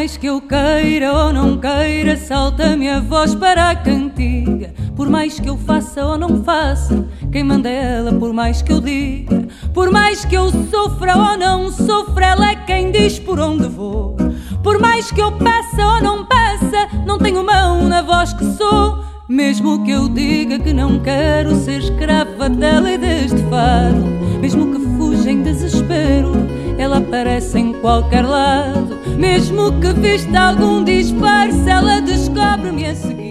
mais que eu queira ou não queira, salta-me a voz para a cantiga. Por mais que eu faça ou não faça, quem manda é ela, por mais que eu diga. Por mais que eu sofra ou não sofra, ela é quem diz por onde vou. Por mais que eu peça ou não peça, não tenho mão na voz que sou. Mesmo que eu diga que não quero ser escrava dela e deste fado, mesmo que fuja em desespero, ela aparece em qualquer lado. Mesmo que vista algum disfarce, ela descobre-me a seguir.